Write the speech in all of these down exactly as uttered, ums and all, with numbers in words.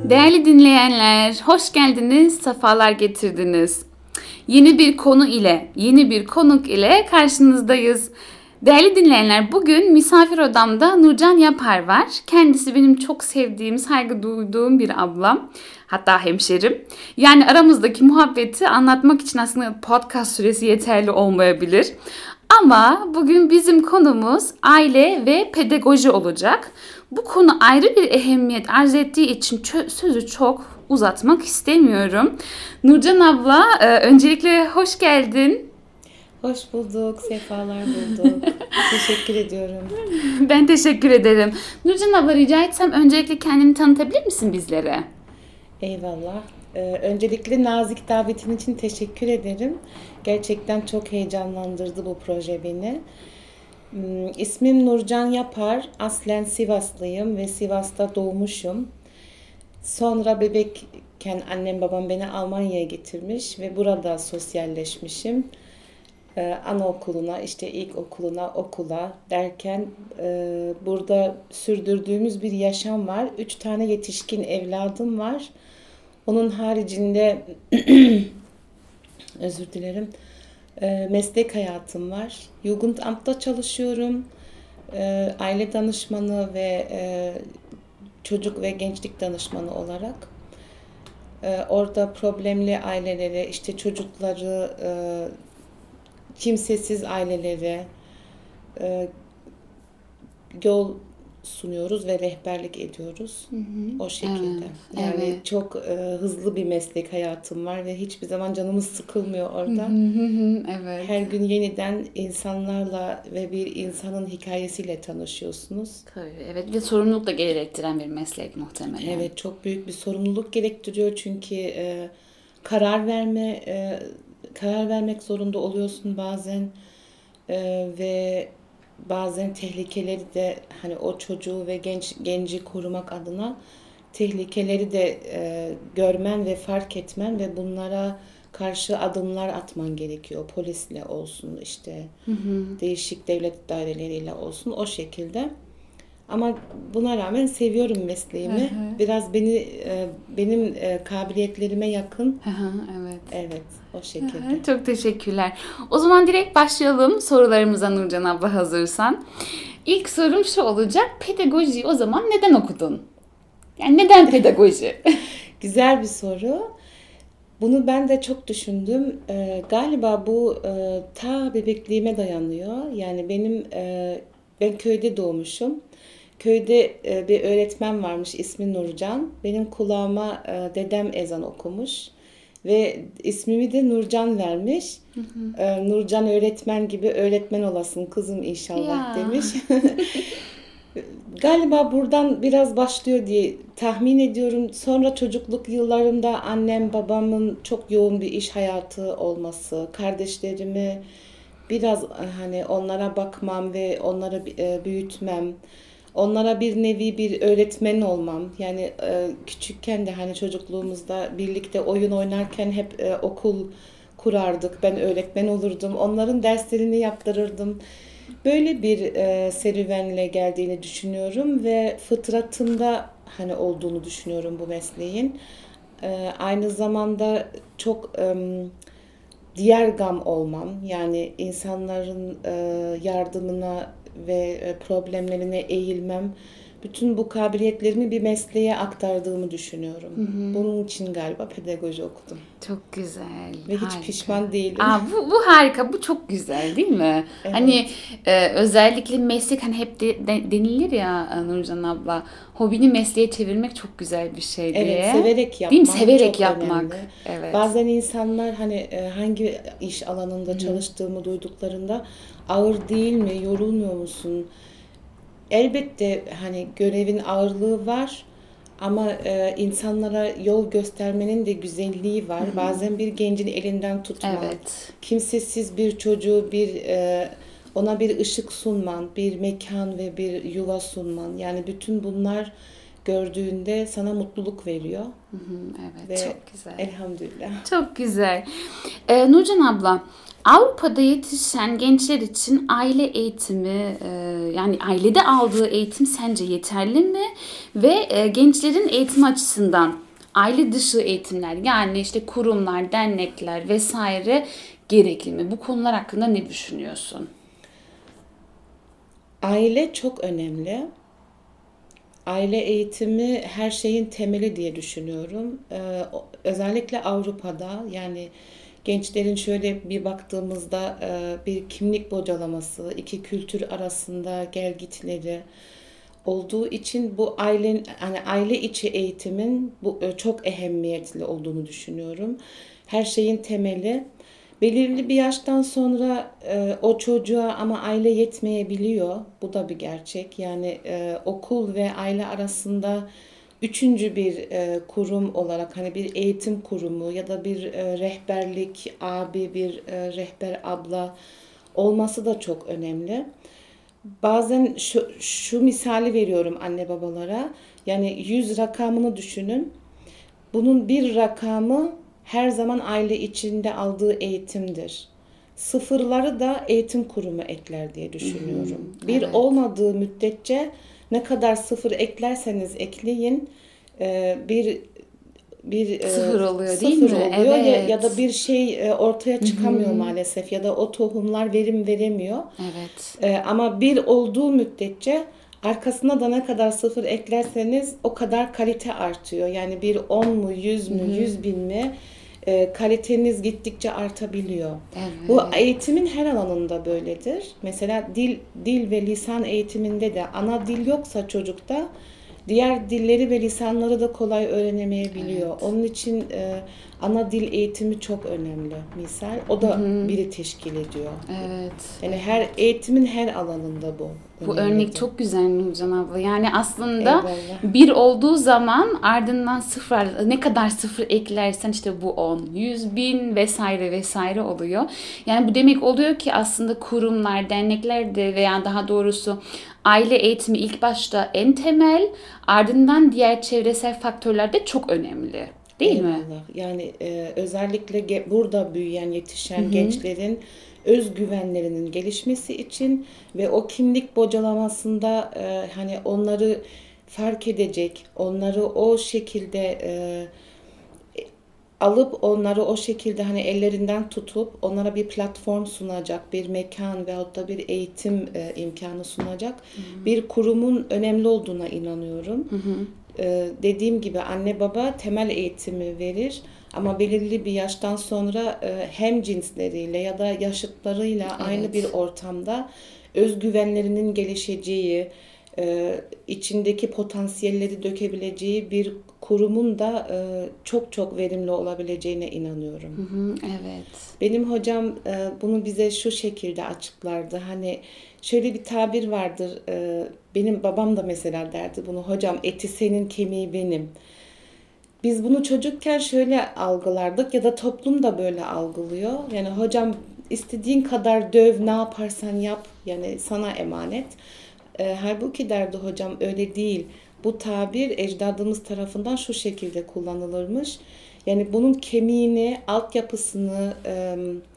Değerli dinleyenler, hoş geldiniz, sefalar getirdiniz. Yeni bir konu ile, yeni bir konuk ile karşınızdayız. Değerli dinleyenler, bugün misafir odamda Nurcan Yapar var. Kendisi benim çok sevdiğim, saygı duyduğum bir ablam. Hatta hemşerim. Yani aramızdaki muhabbeti anlatmak için aslında podcast süresi yeterli olmayabilir. Ama bugün bizim konumuz aile ve pedagoji olacak. Bu konu ayrı bir ehemmiyet arz ettiği için çö- sözü çok uzatmak istemiyorum. Nurcan abla, e, öncelikle hoş geldin. Hoş bulduk, sefalar bulduk. Teşekkür ediyorum. Ben teşekkür ederim. Nurcan abla, rica etsem öncelikle kendini tanıtabilir misin bizlere? Eyvallah. Ee, öncelikle nazik davetin için teşekkür ederim. Gerçekten çok heyecanlandırdı bu proje beni. Hmm, İsmim Nurcan Yapar. Aslen Sivaslıyım ve Sivas'ta doğmuşum. Sonra bebekken annem babam beni Almanya'ya getirmiş ve burada sosyalleşmişim. Ee, anaokuluna, işte ilkokuluna, okula derken e, burada sürdürdüğümüz bir yaşam var. Üç tane yetişkin evladım var. Onun haricinde özür dilerim, e, meslek hayatım var. Jugendamt'ta çalışıyorum. E, aile danışmanı ve e, çocuk ve gençlik danışmanı olarak. E, orada problemli ailelere, işte çocukları, e, kimsesiz ailelere e, yol sunuyoruz ve rehberlik ediyoruz. Hı hı. O şekilde. Evet, yani evet. Çok e, hızlı bir meslek hayatım var ve hiçbir zaman canımız sıkılmıyor orada. Hı hı, evet. Her gün yeniden insanlarla ve bir insanın hikayesiyle tanışıyorsunuz. Tabii, evet, ve sorumluluk da gerektiren bir meslek muhtemelen. Evet, çok büyük bir sorumluluk gerektiriyor çünkü e, karar verme e, karar vermek zorunda oluyorsun bazen e, ve bazen tehlikeleri de, hani o çocuğu ve genç genci korumak adına tehlikeleri de e, görmen ve fark etmen ve bunlara karşı adımlar atman gerekiyor. Polisle olsun, işte hı hı. değişik devlet daireleriyle olsun, o şekilde. Ama buna rağmen seviyorum mesleğimi. Hı hı. Biraz beni e, benim e, kabiliyetlerime yakın. Hı hı, evet. Evet, o şekilde. Hı hı, çok teşekkürler. O zaman direkt başlayalım sorularımıza Nurcan abla, hazırsan. İlk sorum şu olacak. Pedagoji o zaman neden okudun? Yani neden pedagoji? Güzel bir soru. Bunu ben de çok düşündüm. Ee, galiba bu e, ta bebekliğime dayanıyor. Yani benim e, ben köyde doğmuşum. Köyde e, bir öğretmen varmış, ismi Nurcan. Benim kulağıma e, dedem ezan okumuş ve ismimi de Nurcan vermiş. Hı hı. E, Nurcan öğretmen gibi öğretmen olasın kızım inşallah ya. Demiş. Galiba buradan biraz başlıyor diye tahmin ediyorum. Sonra çocukluk yıllarımda annem babamın çok yoğun bir iş hayatı olması, kardeşlerimi biraz hani onlara bakmam ve onları büyütmem, onlara bir nevi bir öğretmen olmam. Yani küçükken de hani çocukluğumuzda birlikte oyun oynarken hep okul kurardık. Ben öğretmen olurdum. Onların derslerini yaptırırdım. Böyle bir e, serüvenle geldiğini düşünüyorum ve fıtratımda hani olduğunu düşünüyorum bu mesleğin. E, aynı zamanda çok e, diğergam olmam, yani insanların e, yardımına ve problemlerine eğilmem. Bütün bu kabiliyetlerimi bir mesleğe aktardığımı düşünüyorum. Hı hı. Bunun için galiba pedagoji okudum. Çok güzel. Ve hiç harika. Pişman değilim. Aa, bu, bu harika. Bu çok güzel değil mi? Evet. Hani e, özellikle meslek, hani hep de, de, denilir ya Nurcan abla, hobini mesleğe çevirmek çok güzel bir şey diye. Evet, severek yapmak. Değil mi? Severek çok yapmak. Önemli. Evet. Bazen insanlar hani hangi iş alanında Hı-hı. çalıştığımı duyduklarında ağır değil mi, yorulmuyor musun? Elbette hani görevin ağırlığı var ama e, insanlara yol göstermenin de güzelliği var. Hı hı. Bazen bir gencin elinden tutman, evet. kimsesiz bir çocuğu bir e, ona bir ışık sunman, bir mekan ve bir yuva sunman. Yani bütün bunlar gördüğünde sana mutluluk veriyor. Hı hı, evet, Ve çok güzel. Elhamdülillah. Çok güzel. Ee, Nurcan abla, Avrupa'da yetişen gençler için aile eğitimi, e, yani ailede aldığı eğitim sence yeterli mi? Ve e, gençlerin eğitim açısından aile dışı eğitimler, yani işte kurumlar, dernekler vesaire gerekli mi? Bu konular hakkında ne düşünüyorsun? Aile çok önemli. Aile eğitimi her şeyin temeli diye düşünüyorum. Ee, özellikle Avrupa'da, yani gençlerin şöyle bir baktığımızda e, bir kimlik bocalaması, iki kültür arasında gelgitleri olduğu için bu aile, hani aile içi eğitimin bu e, çok ehemmiyetli olduğunu düşünüyorum. Her şeyin temeli. Belirli bir yaştan sonra e, o çocuğa ama aile yetmeyebiliyor. Bu da bir gerçek. Yani e, okul ve aile arasında üçüncü bir e, kurum olarak, hani bir eğitim kurumu ya da bir e, rehberlik abi, bir e, rehber abla olması da çok önemli. Bazen şu, şu misali veriyorum anne babalara. Yani yüz rakamını düşünün. Bunun bir rakamı her zaman aile içinde aldığı eğitimdir. Sıfırları da eğitim kurumu ekler diye düşünüyorum. Hı hı, Bir evet. olmadığı müddetçe ne kadar sıfır eklerseniz ekleyin e, bir bir e, Sıfır oluyor değil sıfır mi? oluyor ya, Evet. ya da bir şey e, ortaya çıkamıyor maalesef, ya da o tohumlar verim veremiyor. Evet. E, ama bir olduğu müddetçe arkasına da ne kadar sıfır eklerseniz o kadar kalite artıyor. Yani bir on mu, yüz mü, yüz bin mi e, kaliteniz gittikçe artabiliyor. Bu Evet. eğitimin her alanında böyledir. Mesela dil dil ve lisan eğitiminde de ana dil yoksa çocukta diğer dilleri ve lisanları da kolay öğrenemeyebiliyor. Evet. Onun için e, ana dil eğitimi çok önemli. Misal o da biri teşkil ediyor. Evet. Yani her eğitimin her alanında bu. Bu önemlidir. örnek çok güzel Nurcan abla. Yani aslında Eyvallah. bir olduğu zaman ardından sıfır, ne kadar sıfır eklersen işte bu on, yüz bin vesaire vesaire oluyor. Yani bu demek oluyor ki aslında kurumlar, dernekler de veya daha doğrusu aile eğitimi ilk başta en temel, ardından diğer çevresel faktörler de çok önemli. Değil mi? Eyvallah. Yani e, özellikle ge- burada büyüyen, yetişen gençlerin özgüvenlerinin gelişmesi için ve o kimlik bocalamasında e, hani onları fark edecek, onları o şekilde e, alıp onları o şekilde hani ellerinden tutup onlara bir platform sunacak, bir mekan veyahut da bir eğitim e, imkanı sunacak bir kurumun önemli olduğuna inanıyorum. Ee, dediğim gibi anne baba temel eğitimi verir ama belirli bir yaştan sonra e, hem cinsleriyle ya da yaşıtlarıyla aynı Evet. bir ortamda özgüvenlerinin gelişeceği, e, içindeki potansiyelleri dökebileceği bir kurumun da e, çok çok verimli olabileceğine inanıyorum. Hı, evet. Benim hocam e, bunu bize şu şekilde açıklardı. Hani şöyle bir tabir vardır. e, Benim babam da mesela derdi bunu. Hocam eti senin, kemiği benim. Biz bunu çocukken şöyle algılardık ya da toplum da böyle algılıyor. Yani hocam istediğin kadar döv, ne yaparsan yap. Yani sana emanet. E, halbuki derdi hocam öyle değil. Bu tabir ecdadımız tarafından şu şekilde kullanılırmış. Yani bunun kemiğini, altyapısını, e,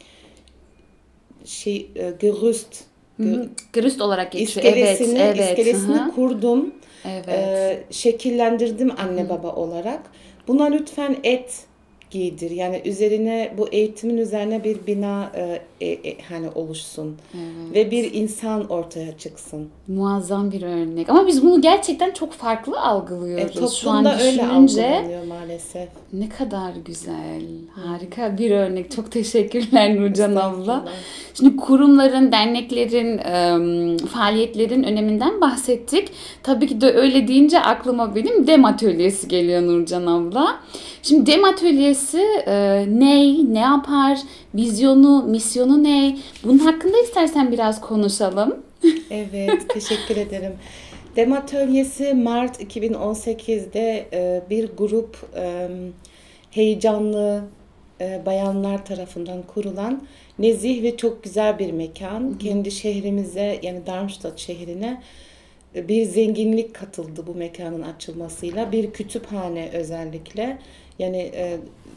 şey e, gerüst, Hı hı. Grüst olarak geçiyor. iskelesini, Evet, evet. iskelesini Hı hı. kurdum, Evet. e, şekillendirdim anne baba olarak. Buna lütfen et giydir. Yani üzerine, bu eğitimin üzerine bir bina e, e, e, hani oluşsun Evet. ve bir insan ortaya çıksın. Muazzam bir örnek. Ama biz bunu gerçekten çok farklı E, algılıyoruz. Şu an toplumda öyle düşününce algılanıyor maalesef. ne kadar güzel. Harika bir örnek. Çok teşekkürler Nurcan abla. Estağfurullah. Şimdi kurumların, derneklerin, e, faaliyetlerin öneminden bahsettik. Tabii ki de öyle deyince aklıma benim D E M atölyesi geliyor Nurcan abla. Şimdi D E M atölyesi e, ne, ne yapar, vizyonu, misyonu ne? Bunun hakkında istersen biraz konuşalım. Evet, teşekkür ederim. D E M Atölyesi Mart iki bin on sekizde e, bir grup e, heyecanlı e, bayanlar tarafından kurulan nezih ve çok güzel bir mekan. Kendi şehrimize, yani Darmstadt şehrine bir zenginlik katıldı bu mekanın açılmasıyla. Bir kütüphane özellikle. Yani e,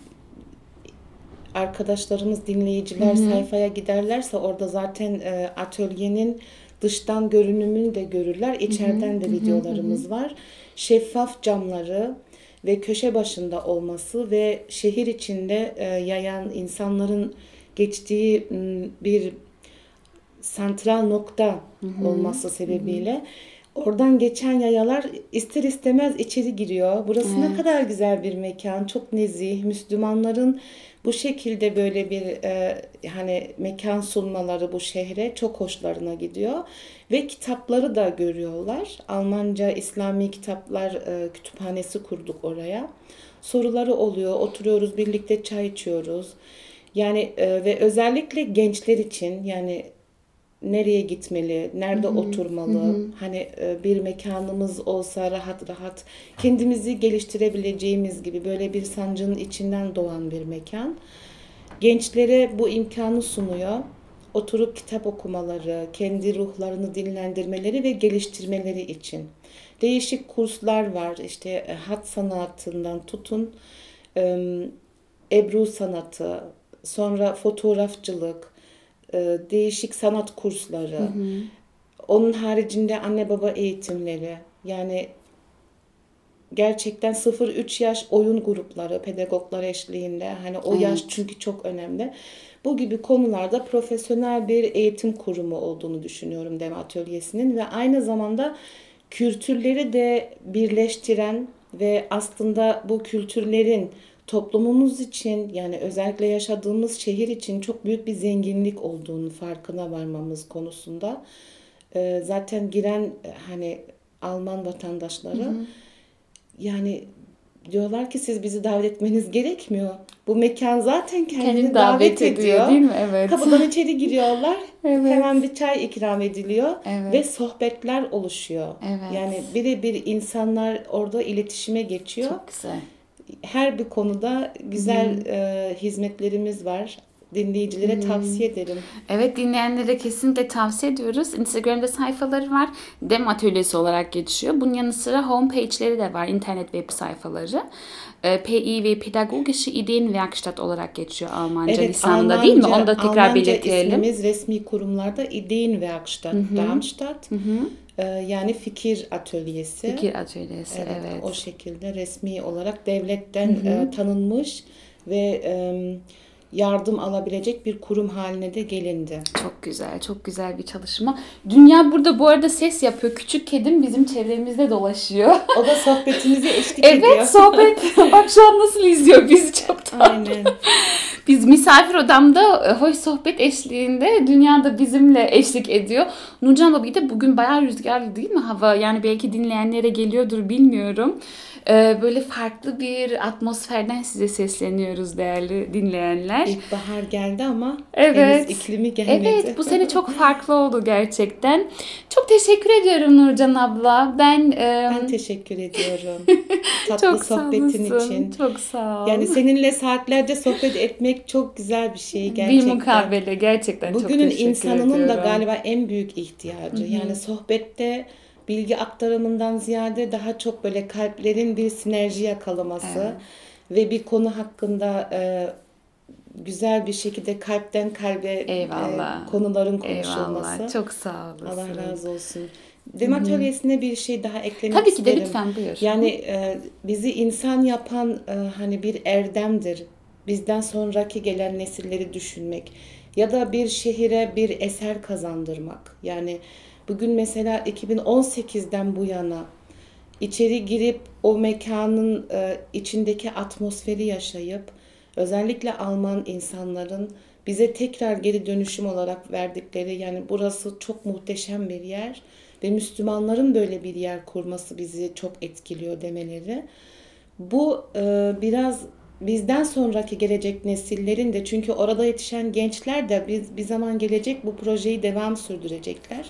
arkadaşlarımız, dinleyiciler Hı hı. sayfaya giderlerse orada zaten e, atölyenin dıştan görünümünü de görürler. İçeriden de videolarımız var. Şeffaf camları ve köşe başında olması ve şehir içinde e, yayan insanların geçtiği m, bir santral nokta olması sebebiyle oradan geçen yayalar ister istemez içeri giriyor. Burası ne kadar güzel bir mekan, çok nezih. Müslümanların bu şekilde böyle bir e, hani mekan sunmaları bu şehre çok hoşlarına gidiyor ve kitapları da görüyorlar. Almanca İslami kitaplar e, kütüphanesi kurduk oraya. Soruları oluyor, oturuyoruz birlikte çay içiyoruz. Yani e, ve özellikle gençler için yani nereye gitmeli, nerede oturmalı, hani e, bir mekanımız olsa rahat rahat kendimizi geliştirebileceğimiz gibi böyle bir sancının içinden doğan bir mekan. Gençlere bu imkanı sunuyor. Oturup kitap okumaları, kendi ruhlarını dinlendirmeleri ve geliştirmeleri için. Değişik kurslar var. İşte e, hat sanatından tutun, e, ebru sanatı, sonra fotoğrafçılık, e, değişik sanat kursları. Onun haricinde anne baba eğitimleri. Yani gerçekten sıfır üç yaş oyun grupları, pedagoglar eşliğinde. Hani o yaş Evet. çünkü çok önemli. Bu gibi konularda profesyonel bir eğitim kurumu olduğunu düşünüyorum Deme Atölyesi'nin ve aynı zamanda kültürleri de birleştiren ve aslında bu kültürlerin toplumumuz için yani özellikle yaşadığımız şehir için çok büyük bir zenginlik olduğunu farkına varmamız konusunda. Ee, zaten giren e, hani Alman vatandaşları yani diyorlar ki siz bizi davet etmeniz gerekmiyor. Bu mekan zaten kendini Kendini davet, davet ediyor, ediyor. değil mi? Evet. Kapıdan içeri giriyorlar. Evet. Hemen bir çay ikram ediliyor Evet. ve sohbetler oluşuyor. Evet. Yani birebir insanlar orada iletişime geçiyor. Çok güzel. Her bir konuda güzel e, hizmetlerimiz var. Dinleyicilere tavsiye ederim. Evet, dinleyenlere kesinlikle tavsiye ediyoruz. Instagram'da sayfaları var. Dem Atölyesi olarak geçiyor. Bunun yanı sıra homepage'leri de var. İnternet web sayfaları. E, P I V Pädagogische Ideenwerkstatt olarak geçiyor Almanca lisanında, değil mi? Onu da tekrar Almanca belirtelim. ismimiz resmi kurumlarda Ideenwerkstatt Darmstadt. E, yani fikir atölyesi. Fikir Atölyesi, Evet, evet. o şekilde resmi olarak devletten e, tanınmış ve e, yardım alabilecek bir kurum haline de gelindi. Çok güzel, çok güzel bir çalışma. Dünya burada bu arada ses yapıyor. Küçük kedim bizim çevremizde dolaşıyor. O da sohbetimize eşlik ediyor. Evet, sohbet. Bak şu an nasıl izliyor bizi, çok tatlı. Aynen. Biz misafir odamda e, hoş sohbet eşliğinde dünya da bizimle eşlik ediyor. Nurcan Babi de bugün bayağı rüzgarlı değil mi hava? Yani belki dinleyenlere geliyordur, bilmiyorum. Ee, böyle farklı bir atmosferden size sesleniyoruz değerli dinleyenler. İlkbahar geldi ama Evet. henüz iklimi gelmedi. Evet, bu sene çok farklı oldu gerçekten. Çok teşekkür ediyorum Nurcan abla. Ben, e, Ben teşekkür ediyorum. Tatlı çok sağ sohbetin olasın. için. Çok sağ ol. Yani seninle saatlerce sohbet etmek çok güzel bir şey bir gerçekten. mukabele, gerçekten çok Bugünün teşekkür insanının ediyorum. da galiba en büyük ihtiyacı. Yani sohbette bilgi aktarımından ziyade daha çok böyle kalplerin bir sinerji yakalaması ve bir konu hakkında e, güzel bir şekilde kalpten kalbe e, Eyvallah. konuların konuşulması. Eyvallah. Çok sağ olasın. Allah razı olsun. Dem Atölyesi'ne bir şey daha eklemek Tabii ki de, isterim. lütfen buyur. Yani e, bizi insan yapan e, hani bir erdemdir. Bizden sonraki gelen nesilleri düşünmek ya da bir şehire bir eser kazandırmak. Yani bugün mesela iki bin on sekizden bu yana içeri girip o mekanın e, içindeki atmosferi yaşayıp özellikle Alman insanların bize tekrar geri dönüşüm olarak verdikleri yani burası çok muhteşem bir yer ve Müslümanların böyle bir yer kurması bizi çok etkiliyor demeleri. Bu e, biraz bizden sonraki gelecek nesillerin de çünkü orada yetişen gençler de biz bir zaman gelecek bu projeyi devam sürdürecekler.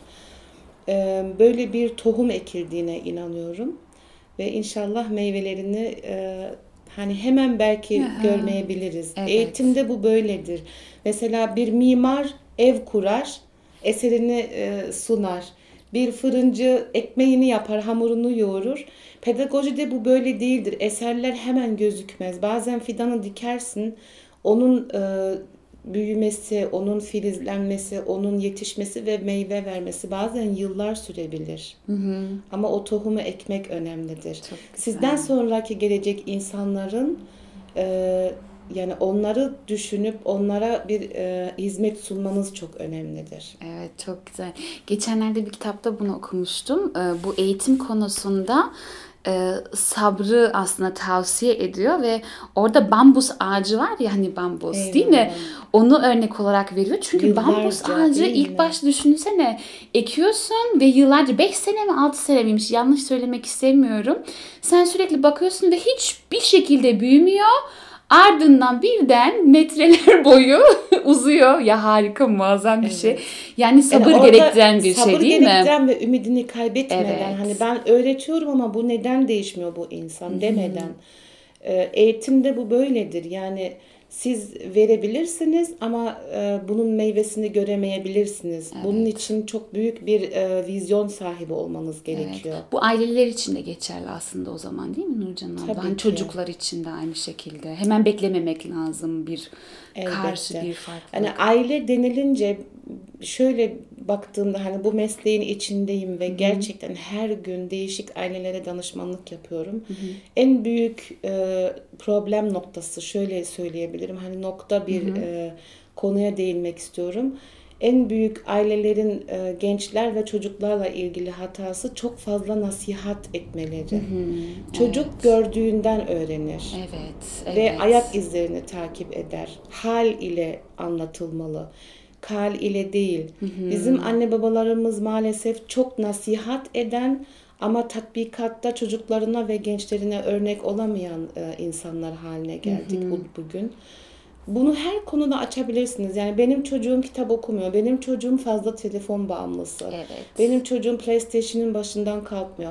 E, böyle bir tohum ekildiğine inanıyorum ve inşallah meyvelerini e, hani hemen belki Aha. görmeyebiliriz. Evet. Eğitimde bu böyledir. Mesela bir mimar ev kurar, eserini e, sunar. Bir fırıncı ekmeğini yapar, hamurunu yoğurur. Pedagojide bu böyle değildir. Eserler hemen gözükmez. Bazen fidanı dikersin, onun e, büyümesi, onun filizlenmesi, onun yetişmesi ve meyve vermesi bazen yıllar sürebilir. Hı hı. Ama o tohumu ekmek önemlidir. Sizden sonraki gelecek insanların e, yani onları düşünüp onlara bir e, hizmet sunmanız çok önemlidir. Evet, çok güzel. Geçenlerde bir kitapta bunu okumuştum. E, bu eğitim konusunda e, sabrı aslında tavsiye ediyor ve orada bambus ağacı var ya, hani bambus Eyvallah. değil mi? Onu örnek olarak veriyor. Çünkü Yıllarca, bambus ağacı değil ilk mi? başta düşünsene, ekiyorsun ve yıllarca, beş sene mi altı sene miymiş, yanlış söylemek istemiyorum. Sen sürekli bakıyorsun ve hiçbir şekilde büyümüyor. Ardından birden metreler boyu uzuyor. Ya harika, muazzam bir Evet. şey. Yani sabır Yani orada gerektiren bir sabır şey değil mi? gerektiren ve ümidini kaybetmeden, Evet. hani ben öğretiyorum ama bu neden değişmiyor bu insan demeden. E, eğitimde bu böyledir. Yani siz verebilirsiniz ama e, bunun meyvesini göremeyebilirsiniz. Bunun için çok büyük bir e, vizyon sahibi olmanız gerekiyor. Evet. Bu aileler için de geçerli aslında o zaman, değil mi Nurcan abla? Tabii Hani ki. çocuklar için de aynı şekilde. Hemen beklememek lazım bir Elbette. karşı bir farklılık. Hani aile denilince şöyle baktığımda, hani bu mesleğin içindeyim ve gerçekten her gün değişik ailelere danışmanlık yapıyorum. En büyük e, problem noktası, şöyle söyleyebilirim. Hani nokta bir e, konuya değinmek istiyorum. En büyük ailelerin e, gençler ve çocuklarla ilgili hatası çok fazla nasihat etmeleri. Çocuk Evet. gördüğünden öğrenir. Evet, Ve evet. ayak izlerini takip eder. Hal ile anlatılmalı. Kal ile değil. Bizim anne babalarımız maalesef çok nasihat eden ama tatbikatta çocuklarına ve gençlerine örnek olamayan e, insanlar haline geldik bu- bugün. Bunu her konuda açabilirsiniz. Yani benim çocuğum kitap okumuyor. Benim çocuğum fazla telefon bağımlısı. Evet. Benim çocuğum PlayStation'ın başından kalkmıyor.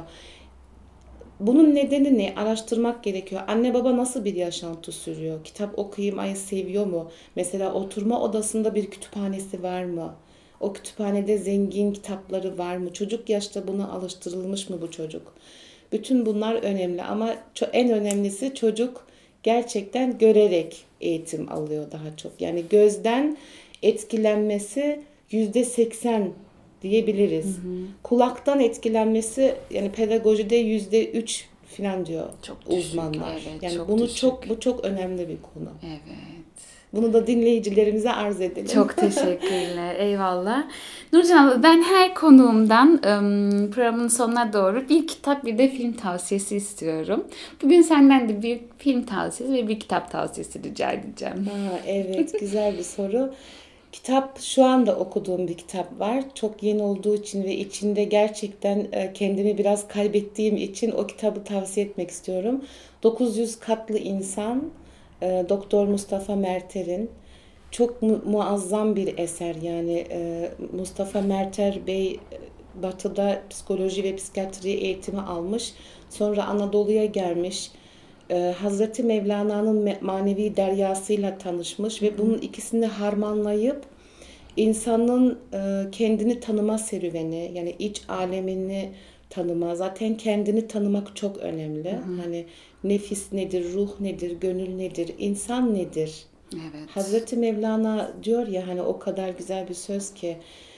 Bunun nedeni ne? Araştırmak gerekiyor. Anne baba nasıl bir yaşantı sürüyor? Kitap okumayı seviyor mu? Mesela oturma odasında bir kütüphanesi var mı? O kütüphanede zengin kitapları var mı? Çocuk yaşta buna alıştırılmış mı bu çocuk? Bütün bunlar önemli ama en önemlisi çocuk gerçekten görerek eğitim alıyor daha çok. Yani gözden etkilenmesi yüzde seksen diyebiliriz. Hı hı. Kulaktan etkilenmesi, yani pedagojide yüzde üç falan diyor çok düşük, uzmanlar. evet, yani çok bunu düşük. çok bu çok önemli bir konu. Evet. Bunu da dinleyicilerimize arz edelim. Çok teşekkürler. Eyvallah. Nurcan abla, ben her konuğumdan programın sonuna doğru bir kitap bir de film tavsiyesi istiyorum. Bugün senden de bir film tavsiyesi ve bir kitap tavsiyesi rica edeceğim. Ha, evet, güzel bir soru. Kitap, şu anda okuduğum bir kitap var. Çok yeni olduğu için ve içinde gerçekten kendimi biraz kaybettiğim için o kitabı tavsiye etmek istiyorum. dokuz yüz Katlı İnsan, Doktor Mustafa Merter'in. Çok mu- muazzam bir eser. Yani Mustafa Merter Bey Batı'da psikoloji ve psikiyatri eğitimi almış. Sonra Anadolu'ya gelmiş. Hazreti Mevlana'nın manevi deryasıyla tanışmış ve bunun ikisini harmanlayıp insanın kendini tanıma serüveni, yani iç alemini tanıma, zaten kendini tanımak çok önemli. Hı hı. Hani nefis nedir, ruh nedir, gönül nedir, insan nedir? Evet. Hazreti Mevlana diyor ya, hani o kadar güzel bir söz ki,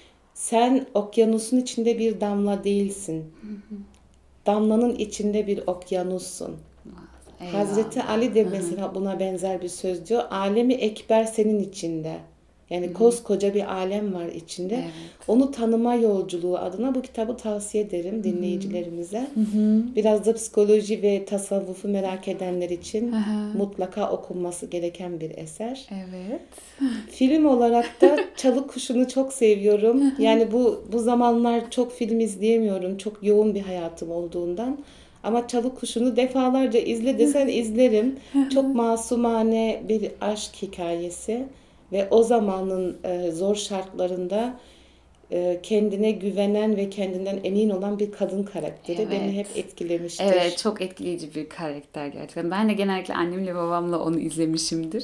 sen okyanusun içinde bir damla değilsin. Hı hı. Damlanın içinde bir okyanussun. Eyvallah. Hazreti Ali de mesela buna benzer bir söz diyor. Alemi ekber senin içinde. Yani Hı-hı. koskoca bir alem var içinde. Evet. Onu tanıma yolculuğu adına bu kitabı tavsiye ederim dinleyicilerimize. Hı-hı. Biraz da psikoloji ve tasavvufu merak edenler için Hı-hı. mutlaka okunması gereken bir eser. Evet. Film olarak da Çalı Kuşu'nu çok seviyorum. Hı-hı. Yani bu bu zamanlar çok film izleyemiyorum. Çok yoğun bir hayatım olduğundan. Ama Çalı Kuşu'nu defalarca izle desen izlerim. Çok masumane bir aşk hikayesi ve o zamanın e, zor şartlarında e, kendine güvenen ve kendinden emin olan bir kadın karakteri evet. beni hep etkilemiştir. Evet, çok etkileyici bir karakter gerçekten. Ben de genellikle annemle babamla onu izlemişimdir.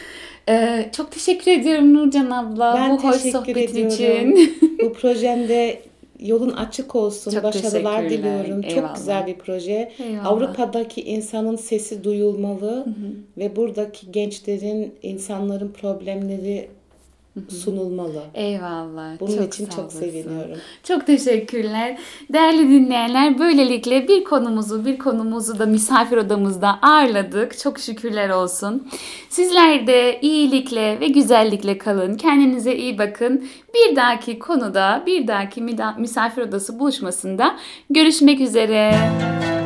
Ee, çok teşekkür ediyorum Nurcan abla ben bu hoş sohbetin için. Bu projemde Yolun açık olsun. Çok Başarılar teşekkürler. diliyorum. Eyvallah. Çok güzel bir proje. Eyvallah. Avrupa'daki insanın sesi duyulmalı ve buradaki gençlerin, insanların problemleri sunulmalı. Eyvallah. Bunun çok için sağ çok olasın. seviniyorum. Çok teşekkürler. Değerli dinleyenler, böylelikle bir konumuzu bir konumuzu da misafir odamızda ağırladık. Çok şükürler olsun. Sizler de iyilikle ve güzellikle kalın. Kendinize iyi bakın. Bir dahaki konuda, bir dahaki misafir odası buluşmasında görüşmek üzere.